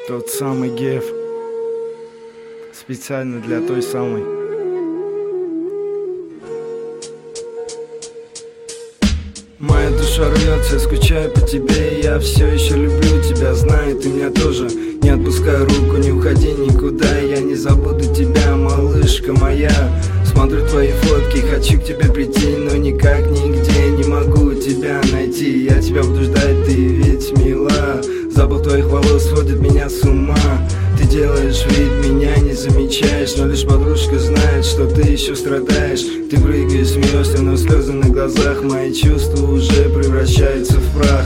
Тот самый Геф, специально для той самой. Моя душа рвется, я скучаю по тебе, я все еще люблю тебя, знаю, ты меня тоже. Не отпускай руку, не уходи никуда, я не забуду тебя, малышка моя. Смотрю твои фотки, хочу к тебе прийти, но никак нигде не могу тебя найти. Я тебя буду ждать, ты ведь мила, запах твоих волос сводит меня с ума. Ты делаешь вид, меня не замечаешь, но лишь подружка знает, что ты еще страдаешь. Ты прыгаешь, смеешься, но слезы на глазах, мои чувства уже превращаются в прах.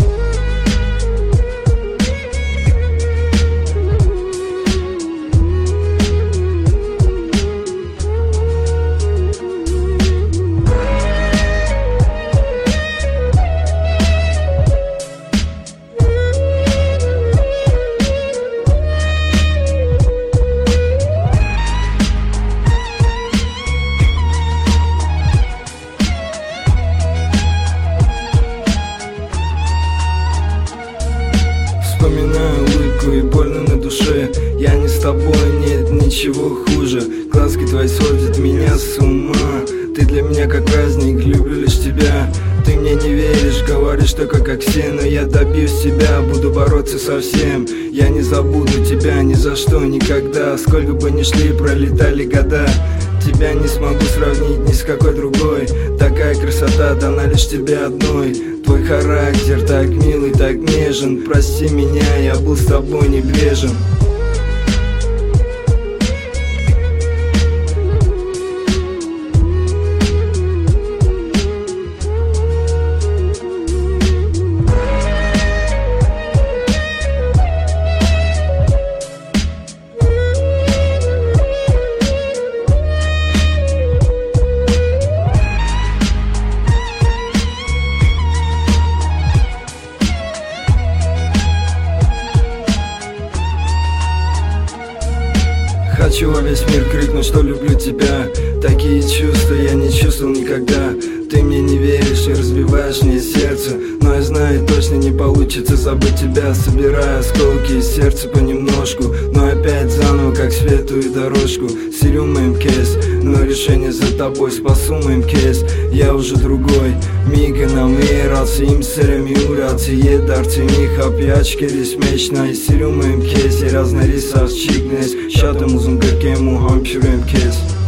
Вспоминаю улыбку и больно на душе. Я не с тобой, нет ничего хуже. Глазки твои сводят меня с ума. Ты для меня как праздник, люблю лишь тебя. Ты мне не веришь, говоришь только как все, но я добьюсь тебя, буду бороться со всем. Я не забуду тебя ни за что, никогда. Сколько бы ни шли, пролетали года. Тебя не смогу сравнить ни с какой другой. Такая красота дана лишь тебе одной. Твой характер так милый, так нежен. Прости меня, я был с тобой небрежен. Хочу во весь мир крикнуть, что люблю тебя. Такие чувства я не чувствовал никогда. Ты мне не веришь и разбиваешь мне сердце, но я знаю, точно не получится забыть тебя. Собираю осколки из сердца понемножку, но опять заново, как светлую дорожку. Силю моим кейс, но решение за тобой, спасу моим кейс. Я уже другой, мигранам и рации, имсерами урации, едарцы, михап, ячки, resmechna. Силю моим кейс, я разнарисав чикнес, шатам узун геркему, хампюрем кейс.